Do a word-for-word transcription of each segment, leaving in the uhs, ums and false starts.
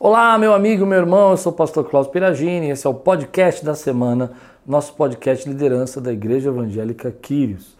Olá, meu amigo, meu irmão, eu sou o pastor Cláudio Piragini, esse é o podcast da semana, nosso podcast liderança da Igreja Evangélica Quírios.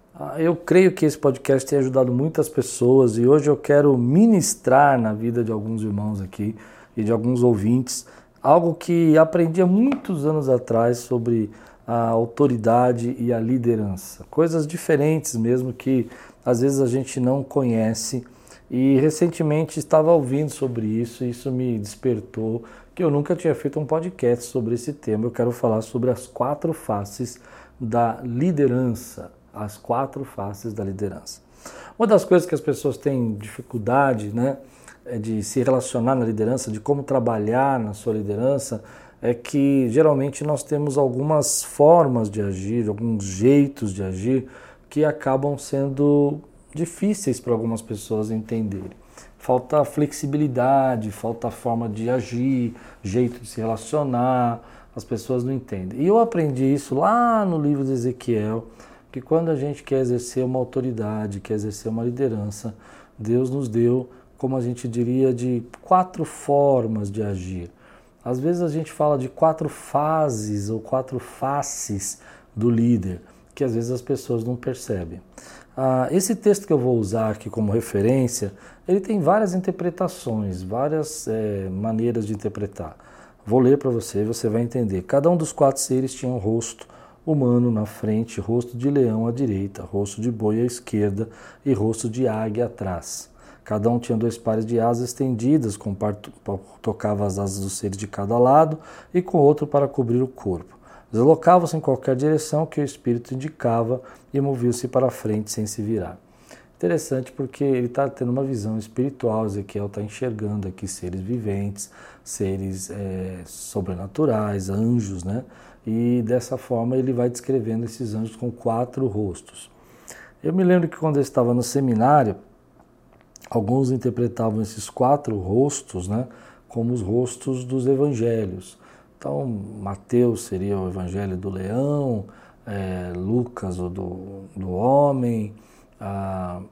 Eu creio que esse podcast tem ajudado muitas pessoas e hoje eu quero ministrar na vida de alguns irmãos aqui e de alguns ouvintes, algo que aprendi há muitos anos atrás sobre a autoridade e a liderança. Coisas diferentes mesmo que às vezes a gente não conhece. E recentemente estava ouvindo sobre isso e isso me despertou que eu nunca tinha feito um podcast sobre esse tema. Eu quero falar sobre as quatro faces da liderança, as quatro faces da liderança. Uma das coisas que as pessoas têm dificuldade, né, é de se relacionar na liderança, de como trabalhar na sua liderança, é que geralmente nós temos algumas formas de agir, alguns jeitos de agir que acabam sendo difíceis para algumas pessoas entenderem. Falta flexibilidade, falta forma de agir, jeito de se relacionar, as pessoas não entendem. E eu aprendi isso lá no livro de Ezequiel, que quando a gente quer exercer uma autoridade, quer exercer uma liderança, Deus nos deu, como a gente diria, de quatro formas de agir. Às vezes a gente fala de quatro fases ou quatro faces do líder, que às vezes as pessoas não percebem. Ah, esse texto que eu vou usar aqui como referência, ele tem várias interpretações, várias é, maneiras de interpretar. Vou ler para você e você vai entender. Cada um dos quatro seres tinha um rosto humano na frente, rosto de leão à direita, rosto de boi à esquerda e rosto de águia atrás. Cada um tinha dois pares de asas estendidas, com um par tocava as asas dos seres de cada lado e com outro para cobrir o corpo. Deslocavam-se em qualquer direção que o espírito indicava e moviam-se para frente sem se virar. Interessante porque ele está tendo uma visão espiritual, Ezequiel está enxergando aqui seres viventes, seres é, sobrenaturais, anjos, né? E dessa forma ele vai descrevendo esses anjos com quatro rostos. Eu me lembro que quando eu estava no seminário, alguns interpretavam esses quatro rostos, né, como os rostos dos evangelhos. Então, Mateus seria o evangelho do leão, é, Lucas o do, do homem, ah,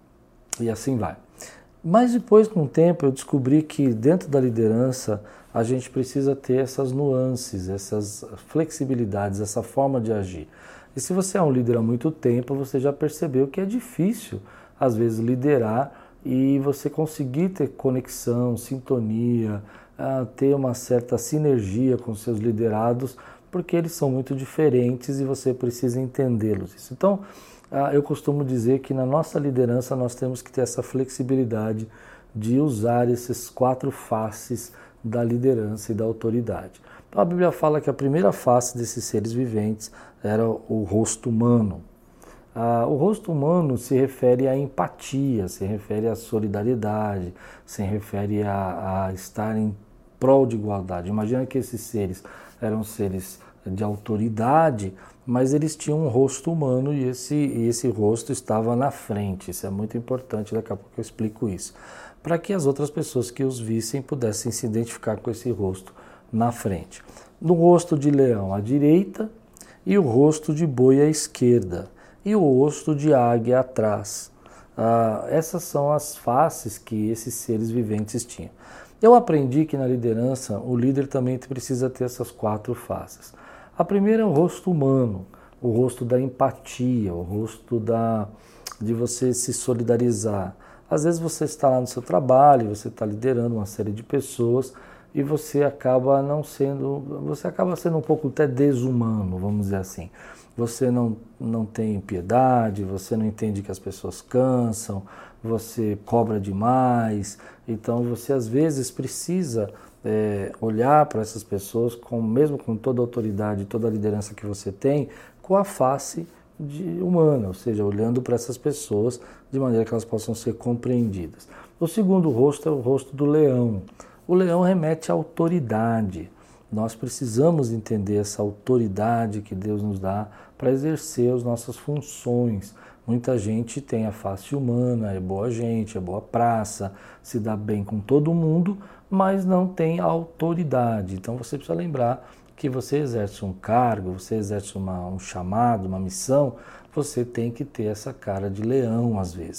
e assim vai. Mas depois, com o tempo, eu descobri que dentro da liderança a gente precisa ter essas nuances, essas flexibilidades, essa forma de agir. E se você é um líder há muito tempo, você já percebeu que é difícil, às vezes, liderar e você conseguir ter conexão, sintonia, ter uma certa sinergia com seus liderados, porque eles são muito diferentes e você precisa entendê-los. Então, eu costumo dizer que na nossa liderança nós temos que ter essa flexibilidade de usar esses quatro faces da liderança e da autoridade. Então, a Bíblia fala que a primeira face desses seres viventes era o rosto humano. Ah, o rosto humano se refere à empatia, se refere à solidariedade, se refere a, a estar em prol de igualdade. Imagina que esses seres eram seres de autoridade, mas eles tinham um rosto humano e esse, e esse rosto estava na frente. Isso é muito importante, daqui a pouco eu explico isso. Para que as outras pessoas que os vissem pudessem se identificar com esse rosto na frente. No rosto de leão à direita e o rosto de boi à esquerda. E o rosto de águia atrás. Ah, essas são as faces que esses seres viventes tinham. Eu aprendi que na liderança o líder também precisa ter essas quatro faces. A primeira é o rosto humano, o rosto da empatia, o rosto da, de você se solidarizar. Às vezes você está lá no seu trabalho, você está liderando uma série de pessoas e você acaba não sendo, você acaba sendo um pouco até desumano, vamos dizer assim. Você não, não tem piedade, você não entende que as pessoas cansam, você cobra demais, então você às vezes precisa é, olhar para essas pessoas, com, mesmo com toda a autoridade, toda a liderança que você tem, com a face de, humana, ou seja, olhando para essas pessoas de maneira que elas possam ser compreendidas. O segundo rosto é o rosto do leão. O leão remete à autoridade. Nós precisamos entender essa autoridade que Deus nos dá para exercer as nossas funções. Muita gente tem a face humana, é boa gente, é boa praça, se dá bem com todo mundo, mas não tem autoridade. Então você precisa lembrar que você exerce um cargo, você exerce uma, um chamado, uma missão, você tem que ter essa cara de leão às vezes.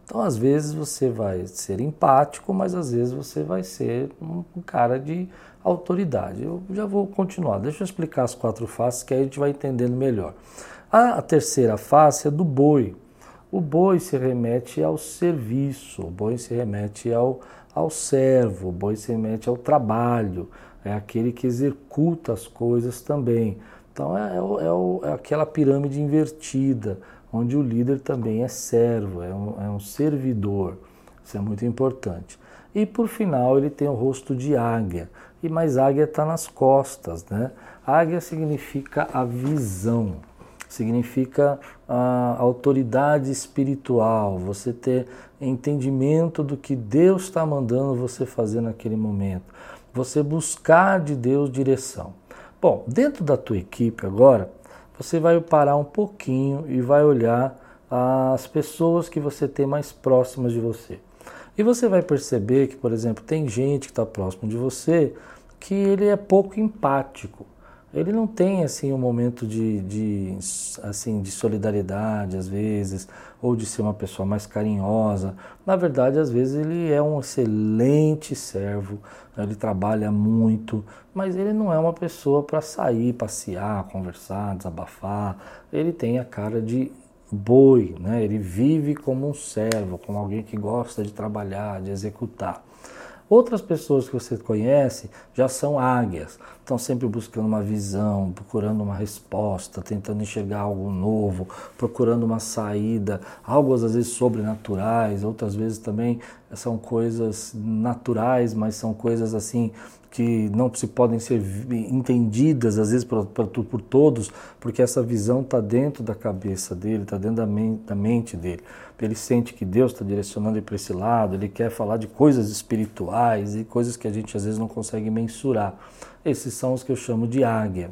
Então, às vezes você vai ser empático, mas às vezes você vai ser um, um cara de autoridade. Eu já vou continuar, deixa eu explicar as quatro faces que aí a gente vai entendendo melhor. A, a terceira face é do boi. O boi se remete ao serviço, o boi se remete ao, ao servo, o boi se remete ao trabalho, é aquele que executa as coisas também. Então é, é, o, é aquela pirâmide invertida, onde o líder também é servo, é um, é um servidor. Isso é muito importante. E por final ele tem o rosto de águia, e mais águia está nas costas, né? Águia significa a visão, significa a autoridade espiritual, você ter entendimento do que Deus está mandando você fazer naquele momento, você buscar de Deus direção. Bom, dentro da tua equipe agora, você vai parar um pouquinho e vai olhar as pessoas que você tem mais próximas de você. E você vai perceber que, por exemplo, tem gente que está próximo de você que ele é pouco empático. Ele não tem assim um momento de, de, assim, de solidariedade, às vezes, ou de ser uma pessoa mais carinhosa. Na verdade, às vezes ele é um excelente servo, ele trabalha muito, mas ele não é uma pessoa para sair, passear, conversar, desabafar. Ele tem a cara de boi, né? Ele vive como um servo, como alguém que gosta de trabalhar, de executar. Outras pessoas que você conhece já são águias, estão sempre buscando uma visão, procurando uma resposta, tentando enxergar algo novo, procurando uma saída, algo às vezes sobrenaturais, outras vezes também são coisas naturais, mas são coisas assim que não se podem ser entendidas às vezes por, por, por todos, porque essa visão está dentro da cabeça dele, está dentro da mente, da mente dele. Ele sente que Deus está direcionando ele para esse lado, ele quer falar de coisas espirituais e coisas que a gente às vezes não consegue mensurar. Esses são os que eu chamo de águia.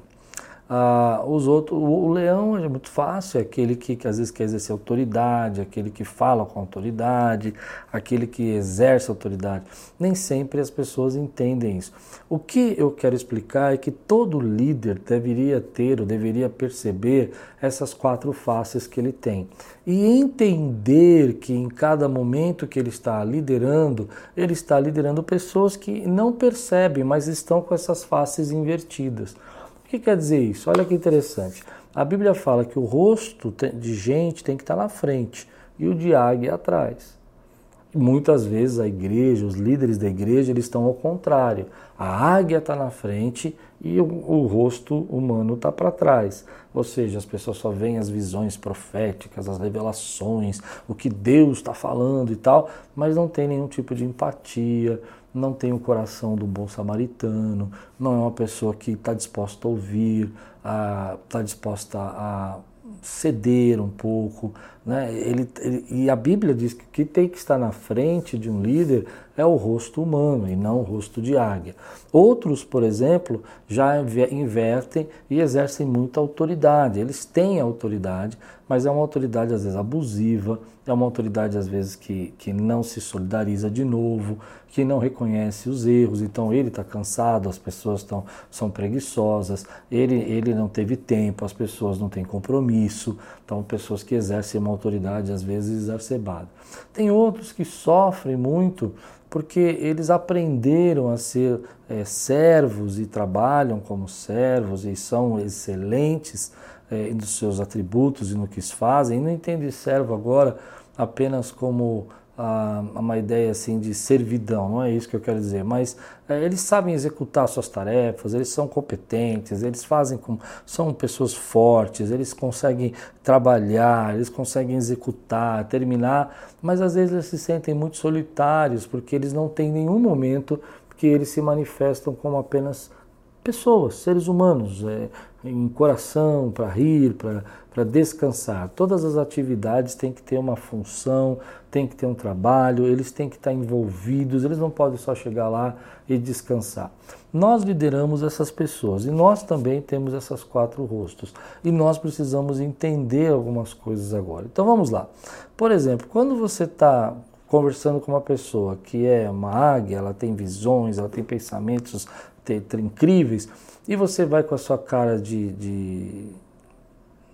Ah, os outros, o leão é muito fácil, é aquele que, que às vezes quer exercer autoridade, aquele que fala com autoridade, aquele que exerce autoridade. Nem sempre as pessoas entendem isso. O que eu quero explicar é que todo líder deveria ter ou deveria perceber essas quatro faces que ele tem. E entender que em cada momento que ele está liderando, ele está liderando pessoas que não percebem, mas estão com essas faces invertidas. O que quer dizer isso? Olha que interessante. A Bíblia fala que o rosto de gente tem que estar na frente e o de águia atrás. E muitas vezes a igreja, os líderes da igreja, eles estão ao contrário. A águia está na frente e o, o rosto humano está para trás. Ou seja, as pessoas só veem as visões proféticas, as revelações, o que Deus está falando e tal, mas não tem nenhum tipo de empatia, não tem o coração do bom samaritano, não é uma pessoa que está disposta a ouvir, está disposta a ceder um pouco, né? Ele, ele, e a Bíblia diz que o que tem que estar na frente de um líder é o rosto humano e não o rosto de águia. Outros, por exemplo, já invertem e exercem muita autoridade. Eles têm autoridade, mas é uma autoridade às vezes abusiva, é uma autoridade às vezes que, que não se solidariza de novo, que não reconhece os erros, então ele está cansado, as pessoas tão, são preguiçosas, ele, ele não teve tempo, as pessoas não têm compromisso, então pessoas que exercem uma autoridade às vezes exacerbada. Tem outros que sofrem muito porque eles aprenderam a ser é, servos e trabalham como servos e são excelentes é, nos seus atributos e no que fazem, e não entendem servo agora apenas como ah, uma ideia assim de servidão, não é isso que eu quero dizer, mas é, eles sabem executar suas tarefas, eles são competentes, eles fazem com, são pessoas fortes, eles conseguem trabalhar, eles conseguem executar, terminar, mas às vezes eles se sentem muito solitários porque eles não têm nenhum momento que eles se manifestam como apenas pessoas, seres humanos, é, em coração, para rir, para descansar. Todas as atividades têm que ter uma função, tem que ter um trabalho, eles têm que estar envolvidos, eles não podem só chegar lá e descansar. Nós lideramos essas pessoas e nós também temos essas quatro rostos e nós precisamos entender algumas coisas agora. Então vamos lá. Por exemplo, quando você está conversando com uma pessoa que é uma águia, ela tem visões, ela tem pensamentos incríveis, e você vai com a sua cara de, de,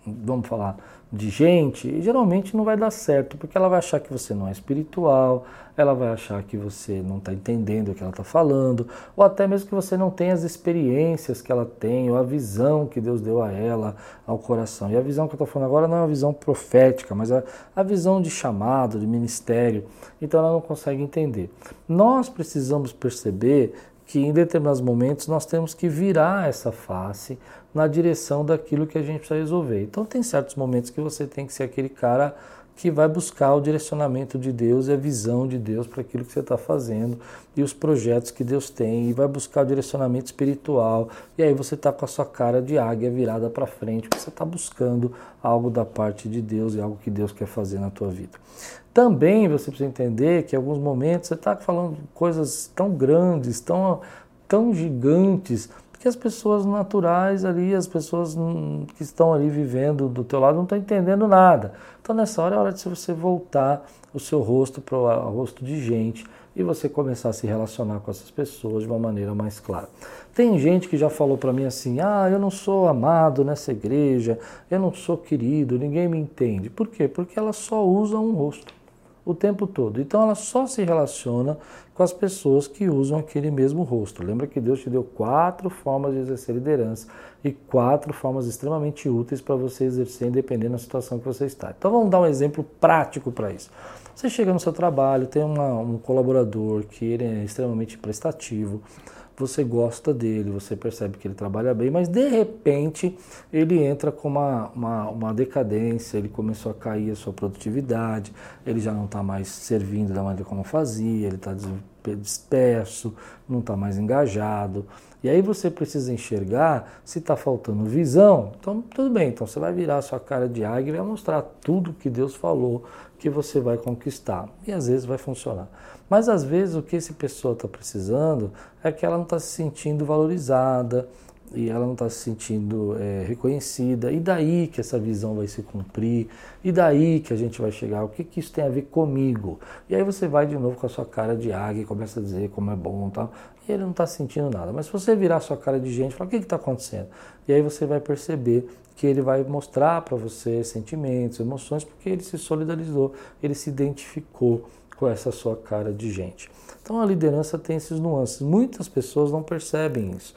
vamos falar, de gente, e geralmente não vai dar certo, porque ela vai achar que você não é espiritual, ela vai achar que você não está entendendo o que ela está falando, ou até mesmo que você não tem as experiências que ela tem, ou a visão que Deus deu a ela, ao coração. E a visão que eu estou falando agora não é uma visão profética, mas a, a visão de chamado, de ministério, então ela não consegue entender. Nós precisamos perceber que em determinados momentos nós temos que virar essa face na direção daquilo que a gente precisa resolver. Então tem certos momentos que você tem que ser aquele cara que vai buscar o direcionamento de Deus e a visão de Deus para aquilo que você está fazendo e os projetos que Deus tem, e vai buscar o direcionamento espiritual, e aí você está com a sua cara de águia virada para frente, porque você está buscando algo da parte de Deus e algo que Deus quer fazer na tua vida. Também você precisa entender que em alguns momentos você está falando coisas tão grandes, tão, tão gigantes, que as pessoas naturais ali, as pessoas que estão ali vivendo do teu lado não estão entendendo nada. Então nessa hora é hora de você voltar o seu rosto para o rosto de gente e você começar a se relacionar com essas pessoas de uma maneira mais clara. Tem gente que já falou para mim assim, ah, eu não sou amado nessa igreja, eu não sou querido, ninguém me entende. Por quê? Porque ela só usa um rosto o tempo todo. Então ela só se relaciona com as pessoas que usam aquele mesmo rosto. Lembra que Deus te deu quatro formas de exercer liderança e quatro formas extremamente úteis para você exercer, independente da situação que você está. Então vamos dar um exemplo prático para isso. Você chega no seu trabalho, tem uma, um colaborador que ele é extremamente prestativo, você gosta dele, você percebe que ele trabalha bem, mas de repente ele entra com uma, uma, uma decadência, ele começou a cair a sua produtividade, ele já não está mais servindo da maneira como fazia, ele está disperso, não está mais engajado. E aí você precisa enxergar se está faltando visão. Então tudo bem, então você vai virar a sua cara de águia e vai mostrar tudo que Deus falou que você vai conquistar. E às vezes vai funcionar. Mas às vezes o que essa pessoa está precisando é que ela não está se sentindo valorizada e ela não está se sentindo é, reconhecida. E daí que essa visão vai se cumprir, e daí que a gente vai chegar, o que, que isso tem a ver comigo? E aí você vai de novo com a sua cara de águia e começa a dizer como é bom e tal, e ele não está sentindo nada. Mas se você virar a sua cara de gente e falar, o que está acontecendo? E aí você vai perceber que ele vai mostrar para você sentimentos, emoções, porque ele se solidarizou, ele se identificou com essa sua cara de gente. Então a liderança tem esses nuances. Muitas pessoas não percebem isso.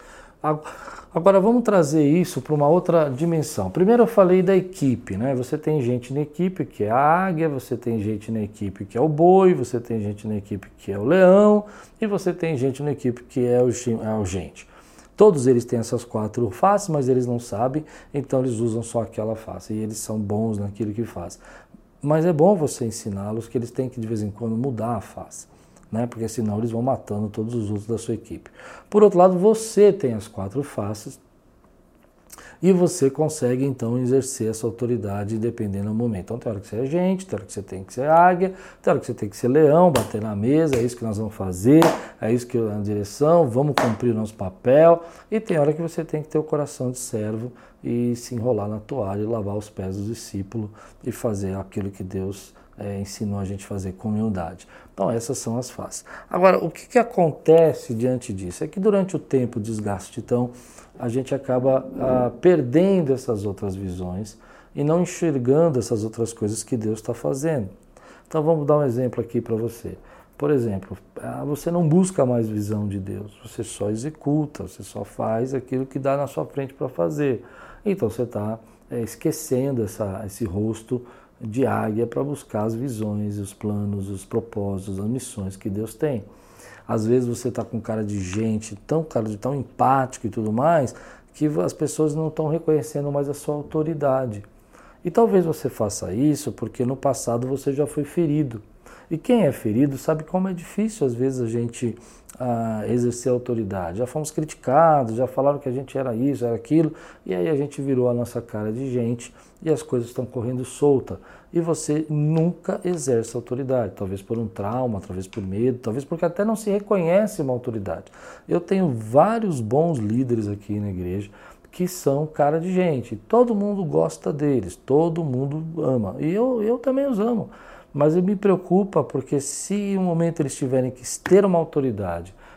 Agora vamos trazer isso para uma outra dimensão. Primeiro eu falei da equipe, né? Você tem gente na equipe que é a águia, você tem gente na equipe que é o boi, você tem gente na equipe que é o leão e você tem gente na equipe que é o, é o gente. Todos eles têm essas quatro faces, mas eles não sabem, então eles usam só aquela face e eles são bons naquilo que fazem. Mas é bom você ensiná-los que eles têm que de vez em quando mudar a face, né? Porque senão eles vão matando todos os outros da sua equipe. Por outro lado, você tem as quatro faces e você consegue então exercer essa autoridade dependendo do momento. Então tem hora que você é gente, tem hora que você tem que ser águia, tem hora que você tem que ser leão, bater na mesa, é isso que nós vamos fazer, é isso que é a direção, vamos cumprir o nosso papel. E tem hora que você tem que ter o coração de servo e se enrolar na toalha e lavar os pés do discípulo e fazer aquilo que Deus é, ensinou a gente a fazer com humildade. Então essas são as faces. Agora, o que, que acontece diante disso? É que durante o tempo, o desgaste, então, a gente acaba ah, perdendo essas outras visões e não enxergando essas outras coisas que Deus está fazendo. Então vamos dar um exemplo aqui para você. Por exemplo, você não busca mais visão de Deus, você só executa, você só faz aquilo que dá na sua frente para fazer. Então você está é, esquecendo essa, esse rosto de águia para buscar as visões, os planos, os propósitos, as missões que Deus tem. Às vezes você está com cara de gente, tão cara de tão empático e tudo mais, que as pessoas não estão reconhecendo mais a sua autoridade. E talvez você faça isso porque no passado você já foi ferido. E quem é ferido sabe como é difícil às vezes a gente ah, exercer autoridade. Já fomos criticados, já falaram que a gente era isso, era aquilo, e aí a gente virou a nossa cara de gente e as coisas estão correndo solta. E você nunca exerce autoridade, talvez por um trauma, talvez por medo, talvez porque até não se reconhece uma autoridade. Eu tenho vários bons líderes aqui na igreja que são cara de gente. Todo mundo gosta deles, todo mundo ama. E eu, eu também os amo. Mas me preocupa porque se em um momento eles tiverem que ter uma autoridade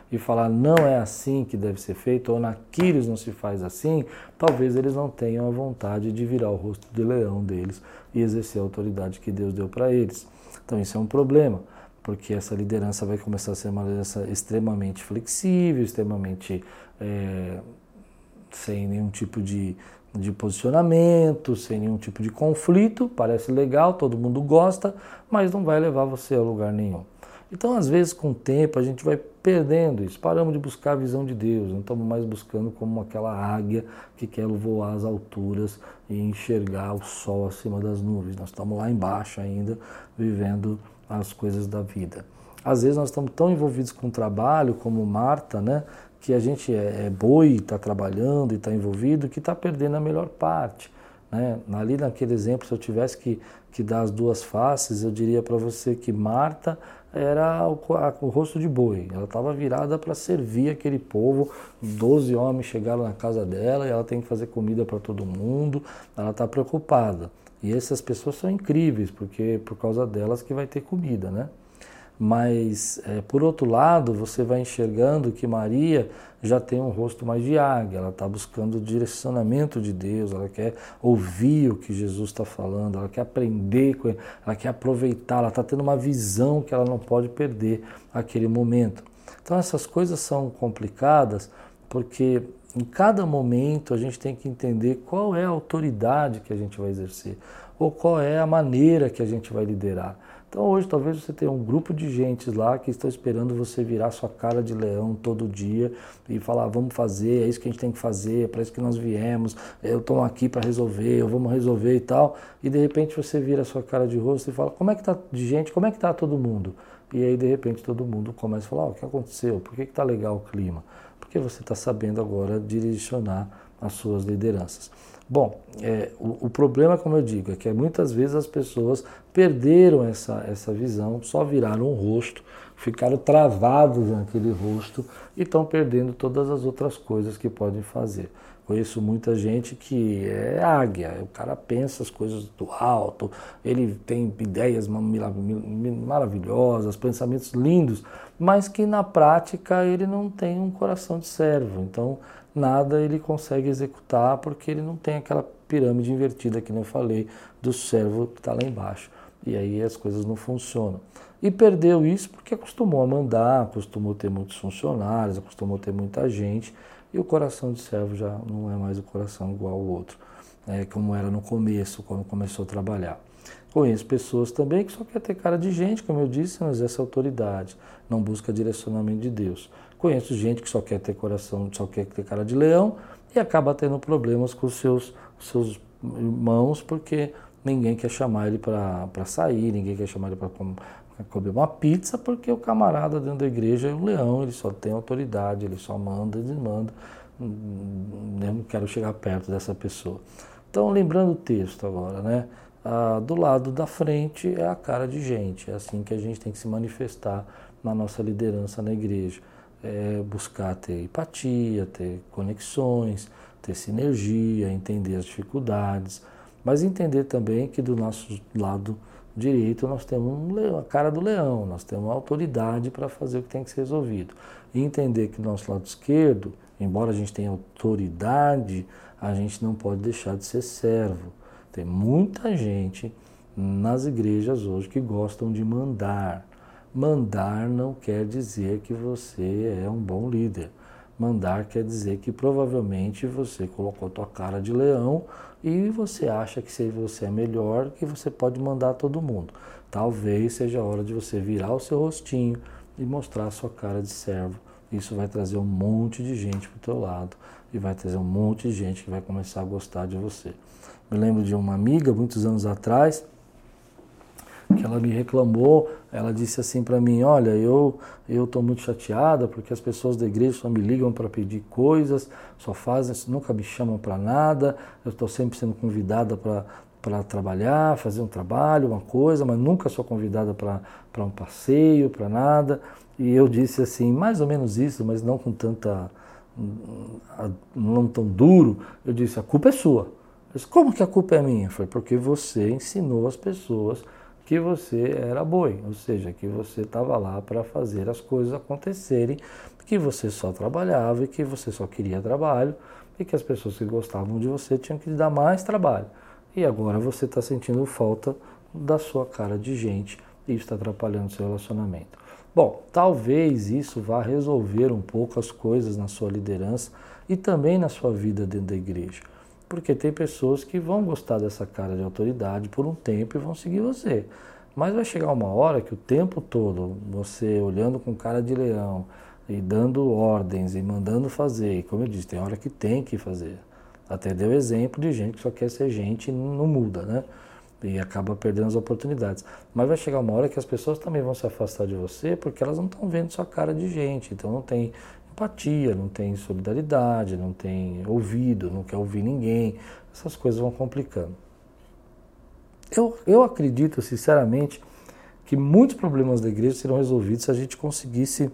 e falar não é assim que deve ser feito, ou na Quírios não se faz assim, talvez eles não tenham a vontade de virar o rosto de leão deles e exercer a autoridade que Deus deu para eles. Então isso é um problema, porque essa liderança vai começar a ser uma liderança extremamente flexível, extremamente é, sem nenhum tipo de, de posicionamento, sem nenhum tipo de conflito, parece legal, todo mundo gosta, mas não vai levar você a lugar nenhum. Então, às vezes, com o tempo, a gente vai perdendo isso, paramos de buscar a visão de Deus, não estamos mais buscando como aquela águia que quer voar às alturas e enxergar o sol acima das nuvens. Nós estamos lá embaixo ainda, vivendo as coisas da vida. Às vezes nós estamos tão envolvidos com o trabalho, como Marta, né, que a gente é, é boi, está trabalhando e está envolvido, que está perdendo a melhor parte. Né? Ali naquele exemplo, se eu tivesse que, que dar as duas faces, eu diria para você que Marta era o, a, o rosto de boi, ela estava virada para servir aquele povo, doze homens chegaram na casa dela e ela tem que fazer comida para todo mundo, ela está preocupada. E essas pessoas são incríveis, porque por causa delas que vai ter comida, né? Mas, é, por outro lado, você vai enxergando que Maria já tem um rosto mais de águia, ela está buscando o direcionamento de Deus, ela quer ouvir o que Jesus está falando, ela quer aprender, com ele, ela quer aproveitar, ela está tendo uma visão que ela não pode perder naquele momento. Então essas coisas são complicadas porque em cada momento a gente tem que entender qual é a autoridade que a gente vai exercer ou qual é a maneira que a gente vai liderar. Então hoje talvez você tenha um grupo de gente lá que estão esperando você virar sua cara de leão todo dia e falar, vamos fazer, é isso que a gente tem que fazer, é para isso que nós viemos, eu estou aqui para resolver, vamos resolver e tal. E de repente você vira sua cara de rosto e fala, como é que está de gente, como é que está todo mundo? E aí de repente todo mundo começa a falar, oh, o que aconteceu? Por que está legal o clima? Porque você está sabendo agora direcionar as suas lideranças. Bom, é, o, o problema, como eu digo, é que muitas vezes as pessoas perderam essa, essa visão, só viraram um rosto, ficaram travados naquele rosto e estão perdendo todas as outras coisas que podem fazer. Conheço muita gente que é águia, o cara pensa as coisas do alto, ele tem ideias maravilhosas, pensamentos lindos, mas que na prática ele não tem um coração de servo. Então, nada ele consegue executar porque ele não tem aquela pirâmide invertida que eu falei do servo que está lá embaixo. E aí as coisas não funcionam. E perdeu isso porque acostumou a mandar, acostumou a ter muitos funcionários, acostumou a ter muita gente, e o coração de servo já não é mais o coração igual ao outro, é, como era no começo, quando começou a trabalhar. Conheço pessoas também que só quer ter cara de gente, como eu disse, não exerce autoridade, não busca direcionamento de Deus. Conheço gente que só quer ter coração, só quer ter cara de leão e acaba tendo problemas com os seus, seus irmãos porque ninguém quer chamar ele para sair, ninguém quer chamar ele para comer uma pizza porque o camarada dentro da igreja é um leão, ele só tem autoridade, ele só manda e desmanda. Eu não quero chegar perto dessa pessoa. Então, lembrando o texto agora, né? Ah, do lado da frente é a cara de gente, é assim que a gente tem que se manifestar na nossa liderança na igreja. É buscar ter empatia, ter conexões, ter sinergia, entender as dificuldades, mas entender também que do nosso lado direito nós temos um leão, a cara do leão, nós temos uma autoridade para fazer o que tem que ser resolvido. E entender que do nosso lado esquerdo, embora a gente tenha autoridade, a gente não pode deixar de ser servo. Tem muita gente nas igrejas hoje que gostam de mandar. Mandar não quer dizer que você é um bom líder. Mandar quer dizer que provavelmente você colocou a tua cara de leão e você acha que se você é melhor, que você pode mandar todo mundo. Talvez seja a hora de você virar o seu rostinho e mostrar a sua cara de servo. Isso vai trazer um monte de gente para o teu lado e vai trazer um monte de gente que vai começar a gostar de você. Me lembro de uma amiga, muitos anos atrás, que ela me reclamou, ela disse assim para mim, olha, eu eu estou muito chateada porque as pessoas da igreja só me ligam para pedir coisas, só fazem, nunca me chamam para nada, eu estou sempre sendo convidada para para trabalhar, fazer um trabalho, uma coisa, mas nunca sou convidada para para um passeio, para nada. E eu disse assim, mais ou menos isso, mas não com tanta, não tão duro, eu disse, a culpa é sua. Eu disse, como que a culpa é minha? Foi porque você ensinou as pessoas que você era boi, ou seja, que você estava lá para fazer as coisas acontecerem, que você só trabalhava e que você só queria trabalho e que as pessoas que gostavam de você tinham que lhe dar mais trabalho. E agora você está sentindo falta da sua cara de gente e isso está atrapalhando o seu relacionamento. Bom, talvez isso vá resolver um pouco as coisas na sua liderança e também na sua vida dentro da igreja. Porque tem pessoas que vão gostar dessa cara de autoridade por um tempo e vão seguir você. Mas vai chegar uma hora que o tempo todo, você olhando com cara de leão e dando ordens e mandando fazer, e como eu disse, tem hora que tem que fazer. Até deu exemplo de gente que só quer ser gente e não muda, né? E acaba perdendo as oportunidades. Mas vai chegar uma hora que as pessoas também vão se afastar de você porque elas não estão vendo sua cara de gente. Então não tem empatia, não tem solidariedade, não tem ouvido, não quer ouvir ninguém. Essas coisas vão complicando. Eu, eu acredito, sinceramente, que muitos problemas da igreja serão resolvidos se a gente conseguisse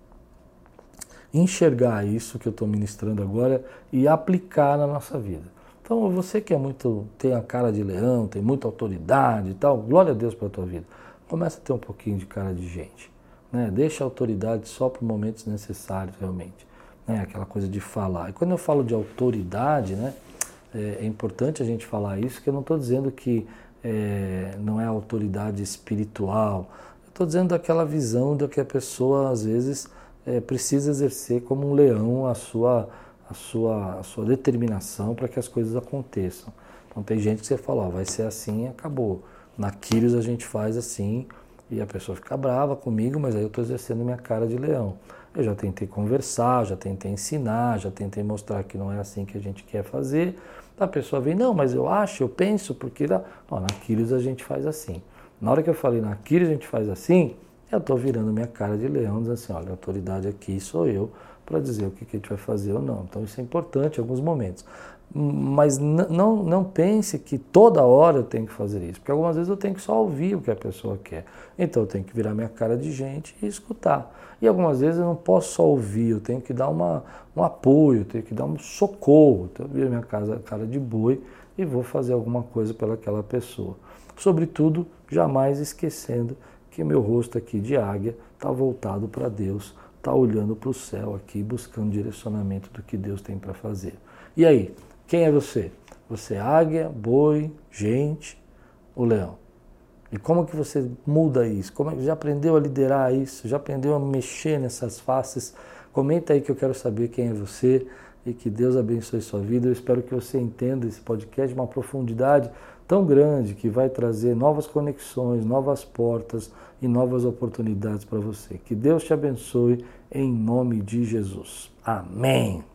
enxergar isso que eu estou ministrando agora e aplicar na nossa vida. Então, você que é muito, tem a cara de leão, tem muita autoridade e tal, glória a Deus pela tua vida. Começa a ter um pouquinho de cara de gente. Né? Deixa a autoridade só para momentos necessários, realmente. Né? Aquela coisa de falar. E quando eu falo de autoridade, né, é, é importante a gente falar isso, que eu não estou dizendo que é, não é autoridade espiritual. Eu estou dizendo daquela visão de que a pessoa, às vezes, é, precisa exercer como um leão a sua... A sua, a sua determinação para que as coisas aconteçam. Então tem gente que você fala, ó, vai ser assim e acabou. Na Quírios a gente faz assim e a pessoa fica brava comigo, mas aí eu estou exercendo minha cara de leão. Eu já tentei conversar, já tentei ensinar, já tentei mostrar que não é assim que a gente quer fazer. A pessoa vem, não, mas eu acho, eu penso, porque lá... Ó, na Quírios a gente faz assim. Na hora que eu falei na Quírios a gente faz assim, eu estou virando minha cara de leão, dizendo assim, olha, a autoridade aqui sou eu, para dizer o que, que a gente vai fazer ou não. Então isso é importante em alguns momentos. Mas não, não pense que toda hora eu tenho que fazer isso, porque algumas vezes eu tenho que só ouvir o que a pessoa quer. Então eu tenho que virar minha cara de gente e escutar. E algumas vezes eu não posso só ouvir, eu tenho que dar uma, um apoio, eu tenho que dar um socorro. Então eu viro minha cara, cara de boi e vou fazer alguma coisa pelaquela pessoa. Sobretudo, jamais esquecendo que meu rosto aqui de águia está voltado para Deus, está olhando para o céu aqui, buscando direcionamento do que Deus tem para fazer. E aí, quem é você? Você é águia, boi, gente ou leão? E como que você muda isso? Como é que já aprendeu a liderar isso? Já aprendeu a mexer nessas faces? Comenta aí que eu quero saber quem é você e que Deus abençoe sua vida. Eu espero que você entenda esse podcast de uma profundidade tão grande que vai trazer novas conexões, novas portas e novas oportunidades para você. Que Deus te abençoe em nome de Jesus. Amém.